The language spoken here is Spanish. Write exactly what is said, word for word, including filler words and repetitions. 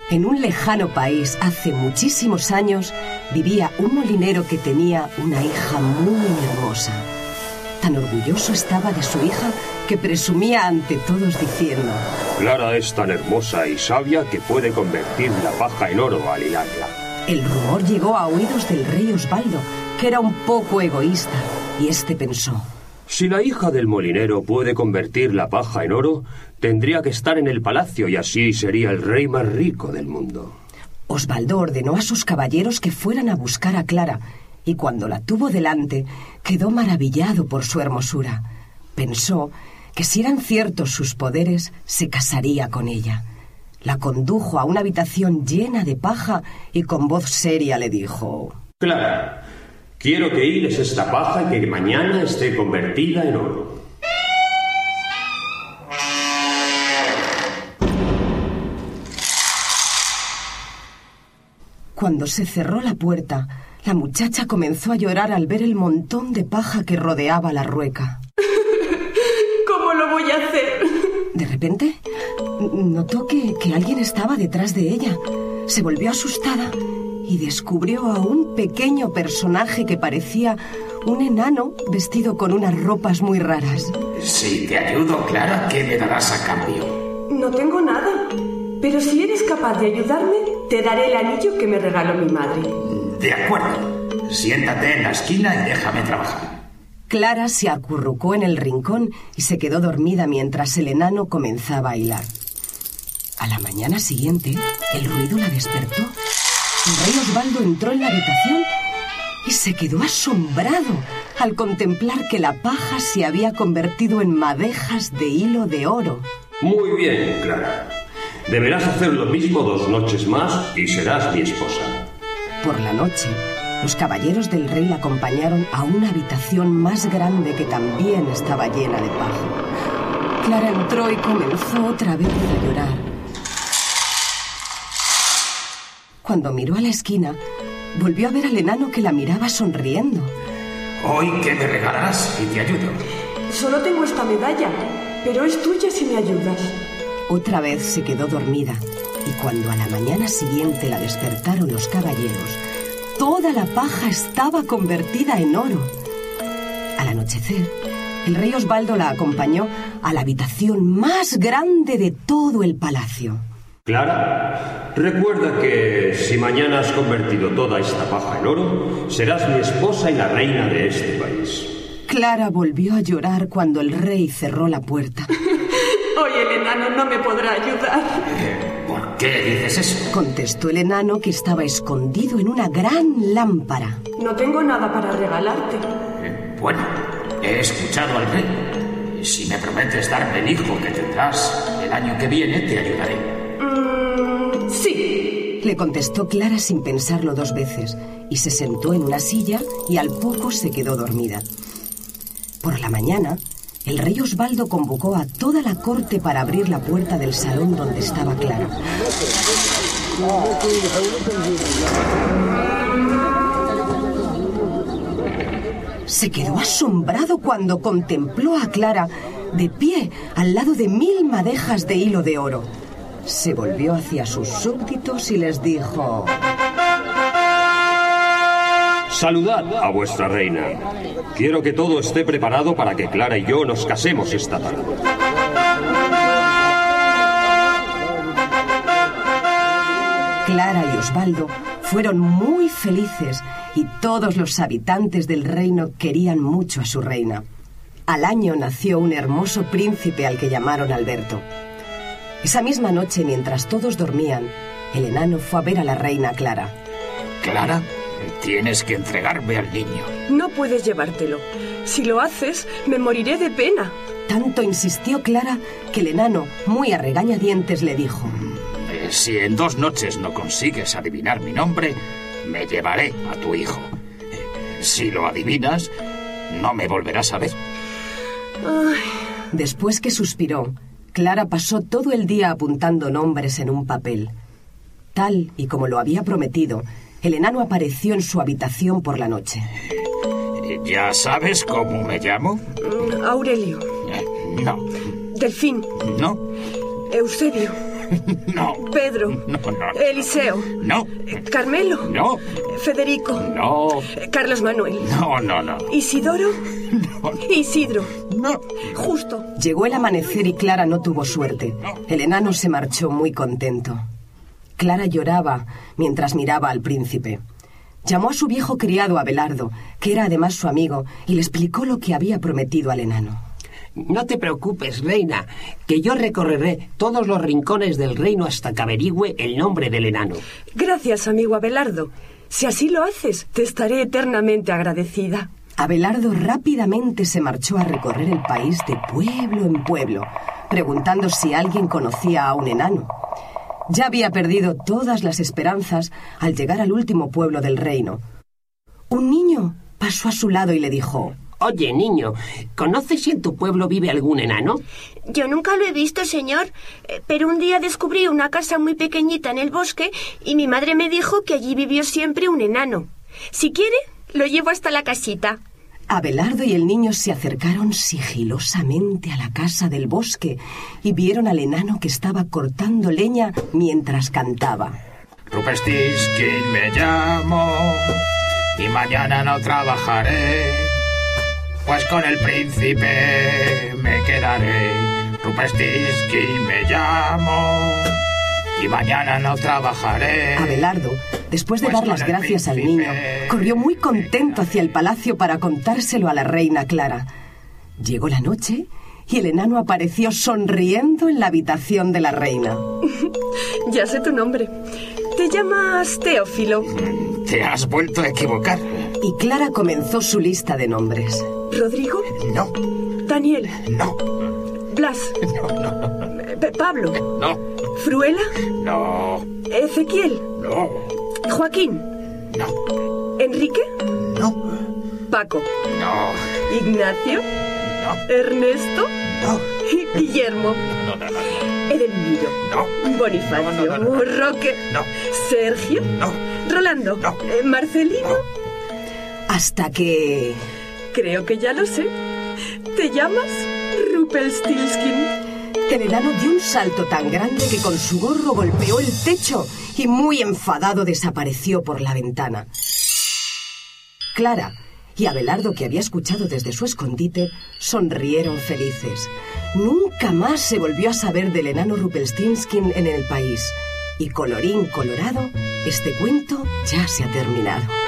En un lejano país, hace muchísimos años, vivía un molinero que tenía una hija muy hermosa. Tan orgulloso estaba de su hija que presumía ante todos diciendo: Clara es tan hermosa y sabia que puede convertir la paja en oro al hilarla. El rumor llegó a oídos del rey Osvaldo, que era un poco egoísta, y este pensó: si la hija del molinero puede convertir la paja en oro, tendría que estar en el palacio y así sería el rey más rico del mundo. Osvaldo ordenó a sus caballeros que fueran a buscar a Clara, y cuando la tuvo delante, quedó maravillado por su hermosura. Pensó que si eran ciertos sus poderes, se casaría con ella. La condujo a una habitación llena de paja y con voz seria le dijo: Clara, quiero que hiles esta paja y que mañana esté convertida en oro. Cuando se cerró la puerta, la muchacha comenzó a llorar al ver el montón de paja que rodeaba la rueca. ¿Cómo lo voy a hacer? De repente, notó que, que alguien estaba detrás de ella. Se volvió asustada y descubrió a un pequeño personaje que parecía un enano vestido con unas ropas muy raras. Si te ayudo, Clara, ¿qué me darás a cambio? No tengo nada, pero si eres capaz de ayudarme, te daré el anillo que me regaló mi madre. De acuerdo. Siéntate en la esquina y déjame trabajar. Clara se acurrucó en el rincón y se quedó dormida mientras el enano comenzaba a hilar. A la mañana siguiente, el ruido la despertó. El rey Osvaldo entró en la habitación y se quedó asombrado al contemplar que la paja se había convertido en madejas de hilo de oro. Muy bien, Clara. Deberás hacer lo mismo dos noches más y serás mi esposa. Por la noche, los caballeros del rey la acompañaron a una habitación más grande que también estaba llena de paja. Clara entró y comenzó otra vez a llorar. Cuando miró a la esquina, volvió a ver al enano que la miraba sonriendo. ¿Hoy qué me regalarás y te ayudo? Solo tengo esta medalla, pero es tuya si me ayudas. Otra vez se quedó dormida, y cuando a la mañana siguiente la despertaron los caballeros, toda la paja estaba convertida en oro. Al anochecer, el rey Osvaldo la acompañó a la habitación más grande de todo el palacio. Clara, recuerda que si mañana has convertido toda esta paja en oro, serás mi esposa y la reina de este país. Clara volvió a llorar cuando el rey cerró la puerta. Hoy el enano no me podrá ayudar. ¿Por qué dices eso? Contestó el enano, que estaba escondido en una gran lámpara. No tengo nada para regalarte. Eh, bueno, he escuchado al rey. Si me prometes darme el hijo que tendrás el año que viene, te ayudaré. Mm, sí. Le contestó Clara sin pensarlo dos veces, y se sentó en una silla y al poco se quedó dormida. Por la mañana, el rey Osvaldo convocó a toda la corte para abrir la puerta del salón donde estaba Clara. Se quedó asombrado cuando contempló a Clara de pie al lado de mil madejas de hilo de oro. Se volvió hacia sus súbditos y les dijo: Saludad a vuestra reina. Quiero que todo esté preparado para que Clara y yo nos casemos esta tarde. Clara y Osvaldo fueron muy felices y todos los habitantes del reino querían mucho a su reina. Al año nació un hermoso príncipe al que llamaron Alberto. Esa misma noche, mientras todos dormían, el enano fue a ver a la reina Clara. Clara, tienes que entregarme al niño. No puedes llevártelo. Si lo haces, me moriré de pena. Tanto insistió Clara que el enano, muy a regañadientes, le dijo: eh, Si en dos noches no consigues adivinar mi nombre, me llevaré a tu hijo. Eh, si lo adivinas, no me volverás a ver. Ay. Después que suspiró, Clara pasó todo el día apuntando nombres en un papel. Tal y como lo había prometido, el enano apareció en su habitación por la noche. ¿Ya sabes cómo me llamo? Aurelio. Eh, no. Delfín. No. Eusebio. No. Pedro. No, no, no. Eliseo. No. Carmelo. No. Federico. No. Carlos Manuel. No, no, no. Isidoro. No. Isidro. No. Justo. Llegó el amanecer y Clara no tuvo suerte. El enano se marchó muy contento. Clara lloraba mientras miraba al príncipe. Llamó a su viejo criado Abelardo, que era además su amigo, y le explicó lo que había prometido al enano. No te preocupes, reina, que yo recorreré todos los rincones del reino hasta que averigüe el nombre del enano. Gracias, amigo Abelardo. Si así lo haces, te estaré eternamente agradecida. Abelardo rápidamente se marchó a recorrer el país de pueblo en pueblo, preguntando si alguien conocía a un enano. Ya había perdido todas las esperanzas al llegar al último pueblo del reino. Un niño pasó a su lado y le dijo: Oye, niño, ¿conoces si en tu pueblo vive algún enano? Yo nunca lo he visto, señor, pero un día descubrí una casa muy pequeñita en el bosque y mi madre me dijo que allí vivió siempre un enano. Si quiere, lo llevo hasta la casita. Abelardo y el niño se acercaron sigilosamente a la casa del bosque y vieron al enano que estaba cortando leña mientras cantaba. Rumpelstiltskin me llamo y mañana no trabajaré, pues con el príncipe me quedaré. Rumpelstiltskin me llamo y mañana no trabajaré. Abelardo, después de Pues dar las con el gracias al príncipe niño, corrió muy contento hacia el palacio para contárselo a la reina Clara. Llegó la noche y el enano apareció sonriendo en la habitación de la reina. Ya sé tu nombre. Te llamas Teófilo. Te has vuelto a equivocar. Y Clara comenzó su lista de nombres. ¿Rodrigo? No, Daniel. no, Blas. no, no, no, P- Pablo. no, Fruela. no, Ezequiel. no, Joaquín. no, Enrique. no, Paco. no, Ignacio. no, Ernesto. no, y Guillermo. no, no, no, Edelmiro. no, Bonifacio. No, no, no, no. Roque. no, Sergio. no, Rolando. No. Eh, Marcelino. Hasta que... Creo que ya lo sé. Te llamas Rumpelstiltskin. El enano dio un salto tan grande que con su gorro golpeó el techo y muy enfadado desapareció por la ventana. Clara y Abelardo, que había escuchado desde su escondite, sonrieron felices. Nunca más se volvió a saber del enano Rumpelstiltskin en el país. Y colorín colorado, este cuento ya se ha terminado.